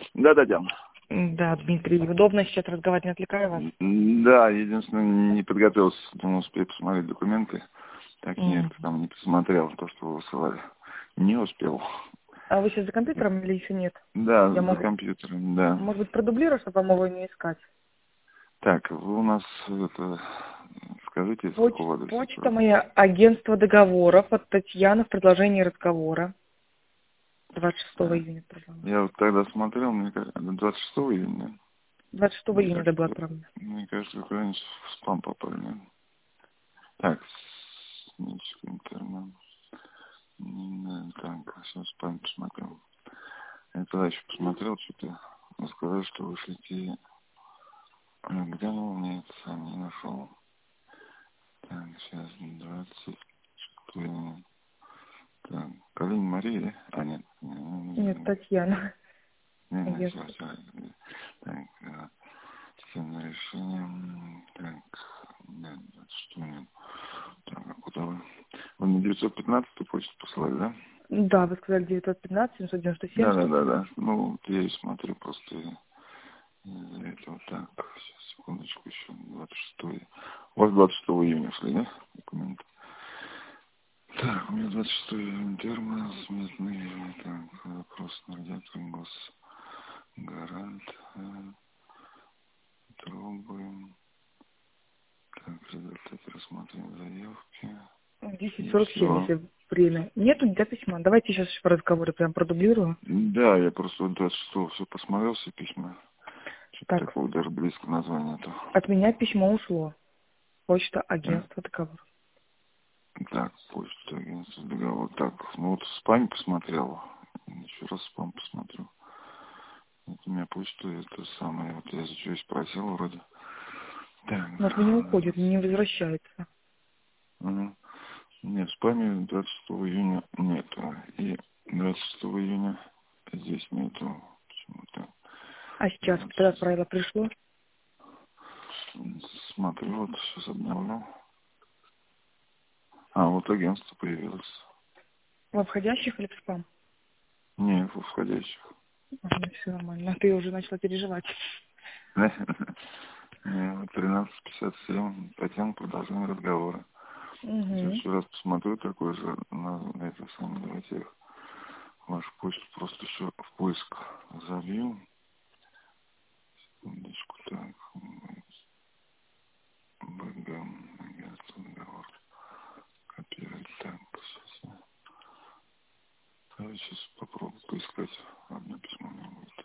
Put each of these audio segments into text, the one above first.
Да, Диана. Да, Дмитрий, удобно сейчас разговаривать, не отвлекаю вас? Да, единственное, не подготовился, не успел посмотреть документы. Так нет, Мгм. там не посмотрел то, что вы высылали. Не успел. А вы сейчас за компьютером или еще нет? Да, Я за могу, компьютером, да. может быть, продублирую, чтобы вам его не искать? Так, вы у нас, скажите, из какого адреса? Почта моя, агентство договоров от Татьяны в продолжении разговора. 26 Так, июня отправлена. я вот тогда смотрел, мне кажется, 26 июня. 26 Мне июня да, была кажется, отправлена. куда-нибудь в спам попали, наверное. Так, интернет. Так, сейчас спам посмотрел. Я тогда еще посмотрел, что-то сказали, что вышлите. Где оно у меня это сам не нашел? Так, сейчас 20. Так, Калинина Мария, да? А, нет. Нет, Татьяна. Не, все, Агентство. все. Так, системное решение. Так, да, что нет. Так, а куда вы? Вы на 915 почту послали, да? Да, вы сказали 915 797 Да. Ну, я и смотрю просто из-за этого. Так, сейчас, секундочку, еще 26. У вас 26 июня шли, да? Документы. Так, у меня 26 июня термин, сметный, так, вопрос на радиатор, госгарант, трубы, так, результаты рассмотрим заявки, и 10:47, все. если время. Нету для письма. Давайте сейчас по разговору прям продублирую. Да, я просто вот 26-го все посмотрел, все письма. Что-то Так, такого даже близко названия-то. от меня письмо ушло. Почта, Да? агентство, договор. Так, почта, агентство, договор. Так, ну вот в спаме посмотрел. Еще раз в спам посмотрю. Вот у меня почта это самое. Вот я за что и спросил вроде. Так, Может, не уходит, не возвращается. ага. Нет, в спаме 26 июня нету. И 26 июня здесь нету. Почему-то. А сейчас, когда 20. правило пришло? Смотрю, вот сейчас обновлю. А, вот агентство появилось. Во входящих или в спам? Не, в входящих. Все нормально. А ты уже начала переживать. Не, вот 13:57. Татьяна, продолжение разговора. Сейчас Угу. еще раз посмотрю такой же на это самое. Давайте я вашу почту просто еще в поиск забью. Секундочку, так. БГ, агентство, договор. Копировать. Так, сейчас я сейчас попробую поискать. Одно письмо у меня будет.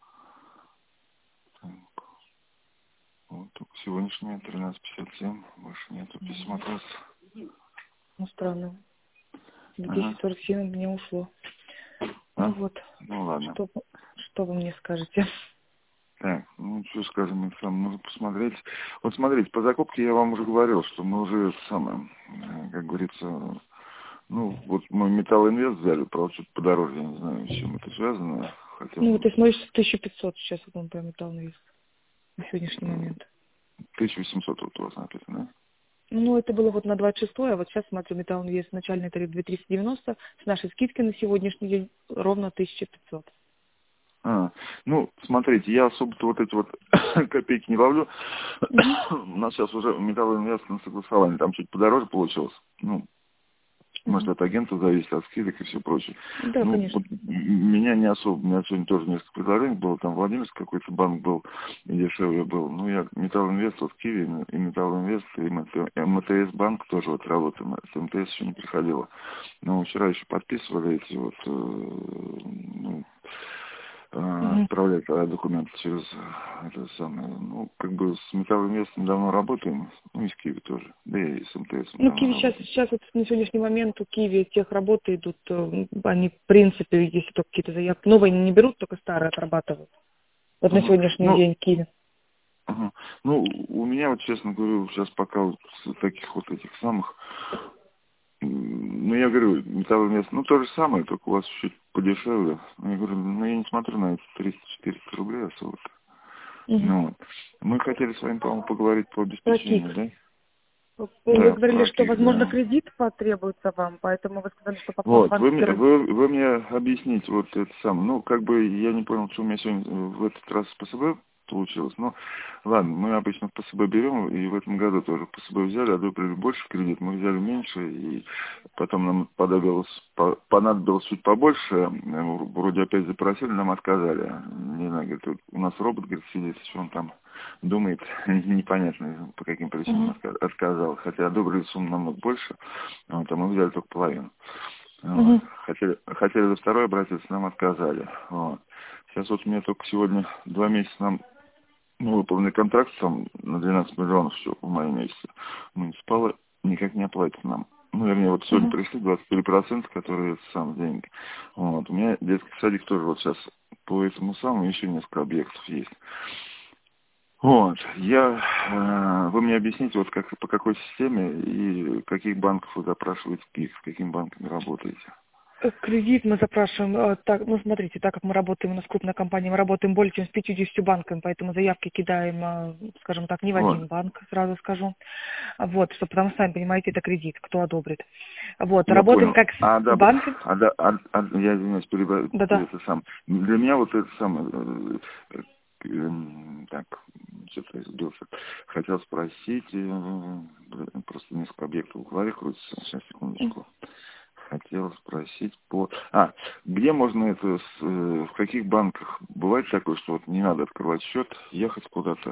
Так. Вот только сегодняшнее 13:57. Больше нету письма от вас. Ну, странно. Ага. 10:47 у меня ушло. Ну А? вот, Ну ладно. что вы мне скажете? Так, ну что скажем, Александр, нужно посмотреть. Вот смотрите, по закупке я вам уже говорил, что мы уже это самое, как говорится, ну, вот мы Металлинвест взяли, правда, что-то подороже, я не знаю, с чем это связано. Хотя Ну, вот ты смотришь 1500 сейчас, вот он по металлу есть на сегодняшний момент. 1800 вот у вас написано, да? Ну, это было вот на 26-е, а вот сейчас, смотрю, металл есть начальный тариф 2390, с нашей скидкой на сегодняшний день ровно 1500. А, ну, смотрите, я особо-то вот эти вот копейки не ловлю. Угу. У нас сейчас уже Металлинвест на согласование, там чуть подороже получилось. Ну, может, Угу. от агента зависит, от скидок и все прочее. Да, Ну, вот конечно. меня не особо, у меня сегодня тоже несколько предложений было, там Владимирский какой-то банк был, и дешевле был. Ну, я Металлинвест, вот Киви, и Металлинвест, и МТС банк тоже вот работаем, с МТС еще не приходило. Но вчера еще подписывали эти вот, ну, Угу. отправлять документы через это самое. Ну, как бы с Металлинвестом давно работаем, ну и с Киви тоже, да и с МТС Ну, давно Киви работаем. сейчас вот на сегодняшний момент у Киви тех работы идут, они, в принципе, если только какие-то заявки новые не берут, только старые отрабатывают. Вот на Ага. сегодняшний Ну, день Киви. ага. Ну, у меня вот, честно говорю, сейчас пока вот с таких вот этих самых, ну, я говорю, металловое место, ну, то же самое, только у вас чуть подешевле. Ну, я говорю, ну, я не смотрю на эти 300-400 рублей особо-то. Угу. Ну, вот. Мы хотели с вами, по-моему, поговорить по Про КИК. обеспечению, да? Вы Да, говорили, что, справки, возможно, да. кредит потребуется вам, поэтому вы сказали, что попробуем Вот, банк первый. вы мне объясните вот это самое. Ну, как бы я не понял, что у меня сегодня в этот раз ПСБ получилось. Но ладно, мы обычно ПСБ берем, и в этом году тоже ПСБ взяли, одобрили больше кредит, мы взяли меньше, и потом нам понадобилось чуть побольше, вроде опять запросили, нам отказали. Не знаю, говорит, вот у нас робот, говорит, сидит, что он там думает, непонятно, по каким причинам отказал. Хотя одобрили сумму намного больше, вот, а мы взяли только половину. Вот. Хотели за второй обратиться, нам отказали. Вот. Сейчас вот у меня только сегодня 2 месяца нам выполненный контракт там на 12 миллионов все в мае месяце. Муниципалы никак не оплатят нам. Ну, вернее, вот сегодня пришли 23%, которые это самые деньги. Вот. У меня детский садик тоже вот сейчас по этому самому еще несколько объектов есть. Вот, вы мне объясните, вот как, по какой системе и каких банков вы запрашиваете, с какими банками работаете? Кредит мы запрашиваем, так, ну смотрите, так как мы работаем, у нас крупная компания, мы работаем более чем с 50 банками, поэтому заявки кидаем, скажем так, не в Вот. один банк, сразу скажу. Вот, что, потому что, сами понимаете, это кредит, кто одобрит. Вот, Я работаем понял. как с банками. Я извиняюсь, Да-да. это сам. Для меня вот это самое, так, что-то я сбился. Хотел спросить, просто несколько объектов в голове крутится, сейчас, секундочку. Хотел спросить где можно это, в каких банках бывает такое, что вот не надо открывать счет, ехать куда-то?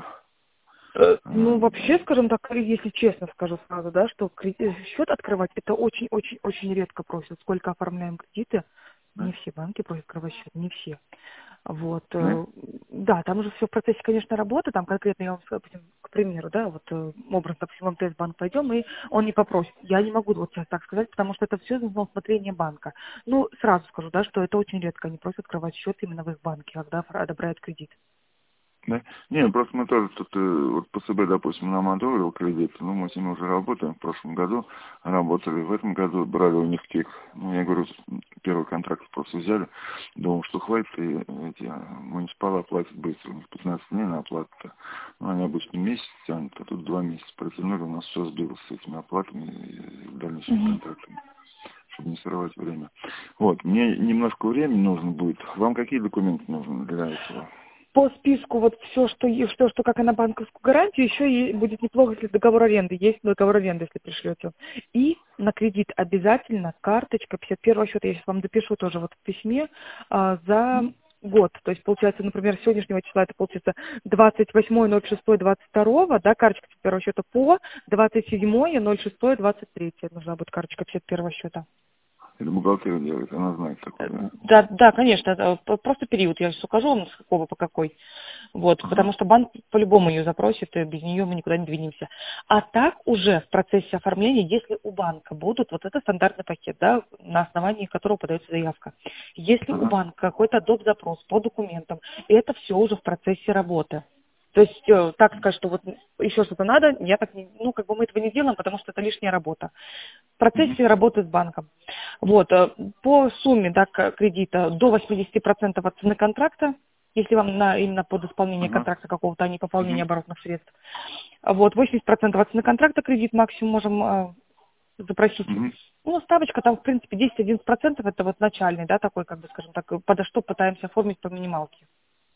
Ну, вообще, скажем так, если честно скажу сразу, да, что счет открывать это очень-очень-очень редко просят. Сколько оформляем кредиты, не Да? все банки просят открывать счет, не все. Вот, Да? да, там уже все в процессе, конечно, работы, там конкретно я вам скажу, к примеру, да, вот образ, допустим, в МТС-банк пойдем, и он не попросит. Я не могу вот сейчас так сказать, потому что это все на усмотрение банка. Ну, сразу скажу, да, что это очень редко, они просят открывать счет именно в их банке, когда одобряют кредит. Да? Не, просто мы тоже тут, вот по СБ, допустим, нам одобрил кредит, ну, мы с ними уже работаем, в прошлом году работали, в этом году брали у них тех, ну, я говорю, первый контракт просто взяли, думал, что хватит, и эти муниципалы оплатят быстро, у них 15 дней на оплату-то, ну, они обычно месяц тянут, а тут 2 месяца протянули, у нас все сбилось с этими оплатами и дальнейшими контрактами, чтобы не срывать время. Вот, мне немножко времени нужно будет, вам какие документы нужны для этого? По списку вот все, что как и на банковскую гарантию, еще и будет неплохо, если договор аренды, есть договор аренды, если пришлете. И на кредит обязательно карточка 51 счета, я сейчас вам допишу тоже вот в письме, за год. То есть, получается, например, с сегодняшнего числа это получится 28.06.22, да, карточка 51 счета по 27.06.23. Нужна будет карточка 51 счета. Или бухгалтерия делает, она знает такое, да? Да, конечно, это просто период, я сейчас укажу вам, с какого по какой. Вот, потому что банк по-любому ее запросит, и без нее мы никуда не двинемся. А так уже в процессе оформления, если у банка будут, вот это стандартный пакет, да, на основании которого подается заявка. Если у банка какой-то доп. Запрос по документам, это все уже в процессе работы. То есть так сказать, что вот еще что-то надо, я так не, ну, как бы мы этого не делаем, потому что это лишняя работа. В процессе работы с банком. Вот, по сумме, да, кредита до 80% от цены контракта, если вам именно под исполнение контракта какого-то, а не пополнение оборотных средств. Вот, 80% от цены контракта кредит максимум можем запросить. Ну, ставочка там, в принципе, 10-11% это вот начальный, да, такой, как бы, скажем так, подо что пытаемся оформить по минималке.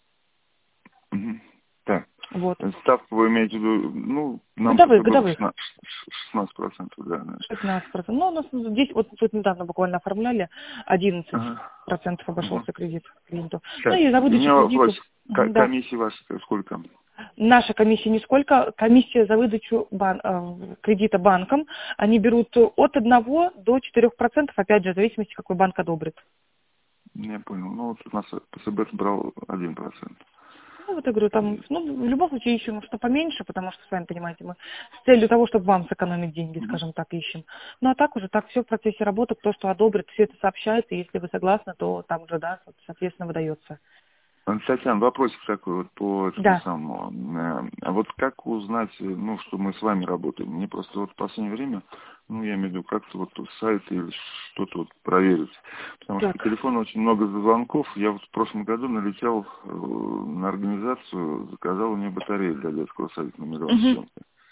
Так. Вот. Ставку вы имеете в виду, ну, нам Годовых. 16%, да. 16%. Ну, у нас здесь, вот тут недавно буквально оформляли, 11% обошелся кредит клиенту. Так, Ну, и за у выдачу меня вопрос. кредиту. Да. Комиссия ваша сколько? Наша комиссия нисколько. Комиссия за выдачу кредита банком. Они берут от 1 до 4%, опять же, в зависимости, какой банк одобрит. Я понял. Ну, вот у нас ПСБ брал 1%. Ну, вот я говорю, там, ну, в любом случае ищем что поменьше, потому что, сами понимаете, мы с целью того, чтобы вам сэкономить деньги, скажем так, ищем. Ну, а так уже, так все в процессе работы, кто что одобрит, все это сообщается, и если вы согласны, то там уже, да, соответственно, выдается. Татьяна, вопросик такой вот по этому Да. самому. А вот как узнать, ну, что мы с вами работаем? Мне просто вот в последнее время, ну, я имею в виду, как-то вот сайт или что-то вот проверить. Потому что по телефону очень много звонков. Я вот в прошлом году налетел на организацию, заказал у нее батареи для детского садика на 1 миллион с чем-то.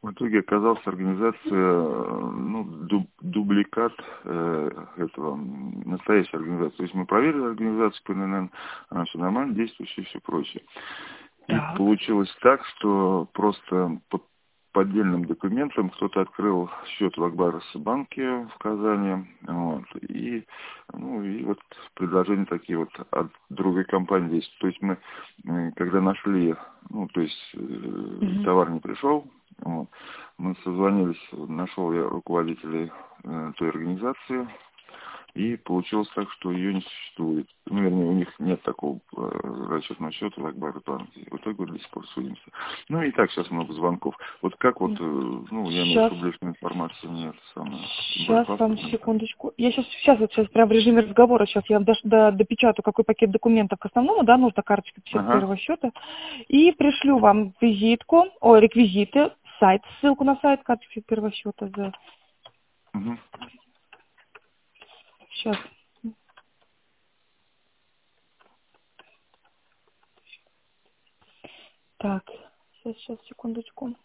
В итоге оказалась организация, ну, дубликат этого, настоящей организации. То есть мы проверили организацию по ННН, она все нормально, действующая и все прочее. И Так. получилось так, что просто по поддельным документам кто-то открыл счет в Акбарс-банке в Казани, вот, и, ну, и вот предложения такие вот от другой компании действуют. То есть мы, когда нашли, ну, то есть товар не пришел, вот, мы созвонились, нашел я руководителей той организации, и получилось так, что ее не существует. Ну, вернее, у них нет такого расчетного счета в Акбарс-банке. В итоге до сих пор судимся. Ну, и так сейчас много звонков. Вот как вот, ну, я имею в виду, публичную информацию нет. Сейчас, вам секундочку. Я сейчас прям в режиме разговора, сейчас я вам допечатаю, какой пакет документов к основному, да, нужна карточка 51-го счета, и пришлю вам визитку, реквизиты, сайт, ссылку на сайт карточки 51-го счета. Угу. Сейчас. Так, сейчас, секундочку.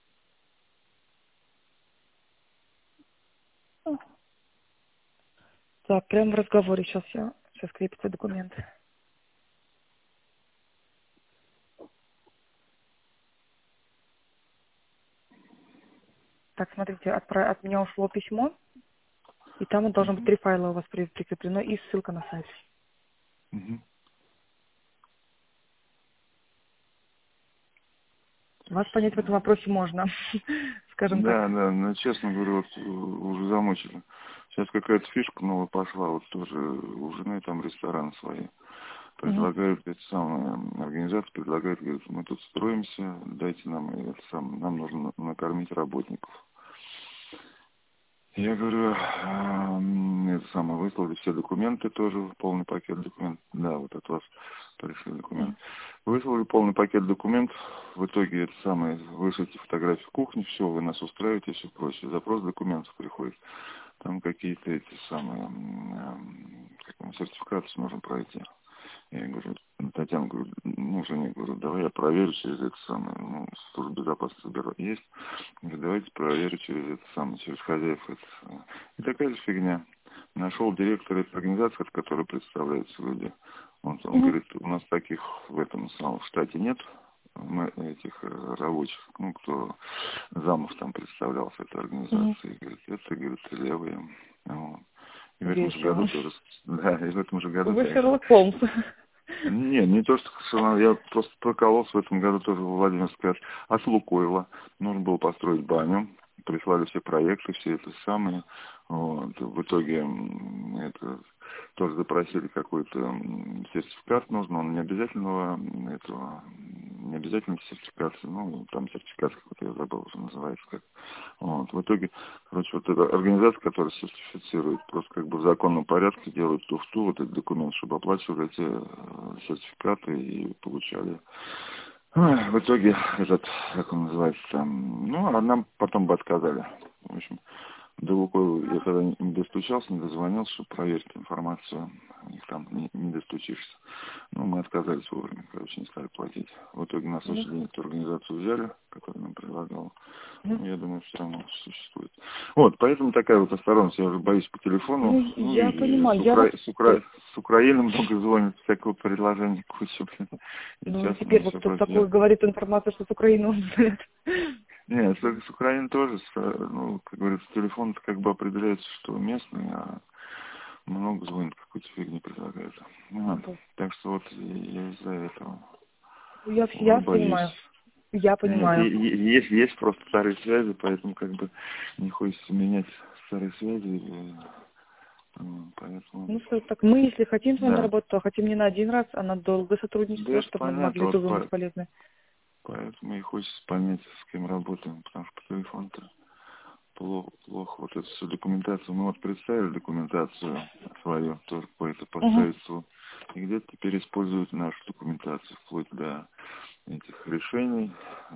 Так, прямо в разговоре сейчас крепится документ. Так, смотрите, от меня ушло письмо, и там должно быть 3 файла у вас прикреплено и ссылка на сайт. Угу. Вас понять в этом вопросе можно, скажем так. Да, но, честно говорю, вот уже замучили. Сейчас какая-то фишка новая пошла, вот тоже у жены там ресторан свои. Предлагают, эти самые организации предлагают, говорят, мы тут строимся, дайте нам, нам нужно накормить работников. Я говорю, это самое, выслали все документы тоже, полный пакет документов. Да, вот от вас пришли документы. Выслали полный пакет документов, в итоге это самое, вышлите фотографии кухни, все, вы нас устраиваете и все прочее. Запрос документов приходит. Там какие-то эти самые, сертификаты можем пройти. Я говорю, Татьяна, говорю, ну, жене, говорю, давай я проверю через это самое, ну, служба безопасности бюро есть. Говорю, давайте проверю через это самое, через хозяев это. И такая же фигня. Нашел директора этой организации, от которой представляются люди. Он говорит, у нас таких в этом самом штате нет, этих рабочих, ну, кто замов там представлялся этой организации. Говорит, это, говорит, левые. Вот. И в этом же году тоже, да, и в этом же году... Вы Шерлок Холмс. Не то, что я просто прокололся в этом году тоже в Владимирской от Лукойла. Нужно было построить баню. Прислали все проекты, все это самые. Вот. В итоге это тоже запросили какой-то сертификат нужно, он не обязательного этого, не обязательно сертификат, ну, там сертификат какой-то, я забыл, уже называется как. Вот. В итоге, короче, вот эта организация, которая сертифицирует, просто как бы в законном порядке делает туфту, вот этот документ, чтобы оплачивали эти сертификаты и получали. В итоге этот, как он называется, там, ну, а нам потом бы отказали. В общем, до Лукойла я тогда не достучался, не дозвонился, чтобы проверить информацию. Их там не достучишься. Ну, мы отказались вовремя, короче, не стали платить. В итоге нас очень эту организацию взяли, которую нам предлагала. Ну, я думаю, все равно существует. Вот, поэтому такая вот осторожность. Я уже боюсь по телефону. Ну, я понимаю. С Украины много звонят, всякого предложения куча, блин. Ну, теперь вот кто такой говорит информацию, что с Украины он знает. Нет, с Украины тоже, ну, как говорится, телефон как бы определяется, что местный, а много звонит, какую-то фигню предлагают. Ну, так что вот я из-за этого. Я понимаю. Я понимаю. Есть просто старые связи, поэтому как бы не хочется менять старые связи. Поэтому... Ну что, так мы, если хотим с вами работать, то хотим не на один раз, а на долгое сотрудничество, чтобы мы могли друг другу быть полезны. Поэтому и хочется понять, с кем работаем, потому что по телефону-то плохо. Вот эту всю документацию. Мы вот представили документацию свою, тоже по строительству, и где-то теперь используют нашу документацию, вплоть до этих решений,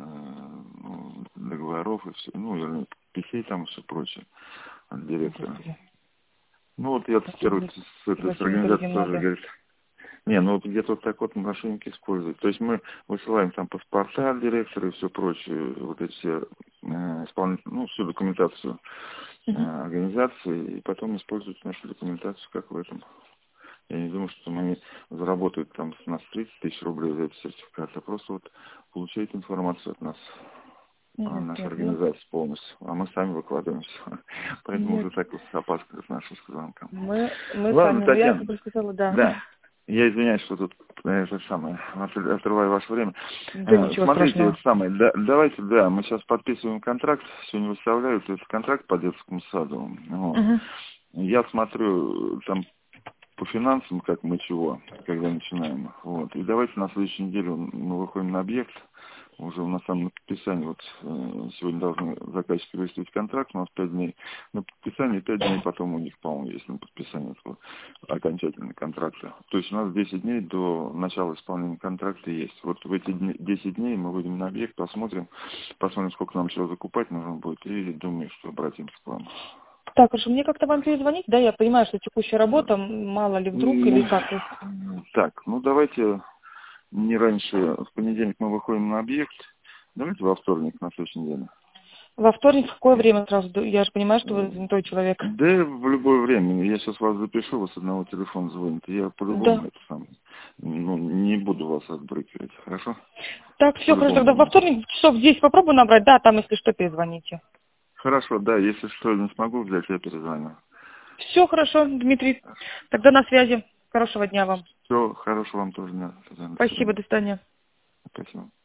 договоров и все, ну, вернее, писей там и все прочее от директора. Ну, вот я цитирую с этой организацией тоже, говорит, ну вот где-то вот так вот мошенники используют. То есть мы высылаем там паспорта от директора и все прочее, вот эти все всю документацию организации, и потом используют нашу документацию, как в этом. Я не думаю, что они заработают там с нас 30 тысяч рублей за этот сертификат, а просто вот получают информацию от нас, о нашей организации полностью, а мы сами выкладываемся. Поэтому уже так вот с опаской отношусь к звонкам. Мы Ладно, сами, Татьяна, я бы сказала, да. да. Я извиняюсь, что тут отрываю ваше время. Да ничего Смотрите, страшного. это самое, давайте, мы сейчас подписываем контракт, сегодня выставляют этот контракт по детскому саду. Вот. Я смотрю там по финансам, как мы чего, когда начинаем. Вот. И давайте на следующей неделе мы выходим на объект. Уже у нас там на подписании, сегодня должны заказчики выставить контракт, у нас 5 дней на подписание, 5 дней потом у них, по-моему, есть на подписание окончательного контракта. То есть у нас 10 дней до начала исполнения контракта есть. Вот в эти 10 дней мы выйдем на объект, посмотрим, сколько нам чего закупать нужно будет, и думаю, что обратимся к вам. Так, хорошо, мне как-то вам перезвонить, да, я понимаю, что текущая работа, мало ли вдруг, или как? Так, давайте не раньше, в понедельник мы выходим на объект, давайте во вторник на следующей неделе. Во вторник в какое время сразу? Я же понимаю, что вы занятой человек. Да, в любое время. Я сейчас вас запишу, вы с одного телефона звоните. Я по-любому это сам. Не буду вас отбрыкивать, хорошо? Так, все, хорошо, тогда во вторник часов 10 попробую набрать, да, там, если что, перезвоните. Хорошо, да, если что, не смогу взять, я перезвоню. Все хорошо, Дмитрий. Тогда на связи. Хорошего дня вам. Все, хорошего вам тоже дня. Спасибо, до свидания. Спасибо.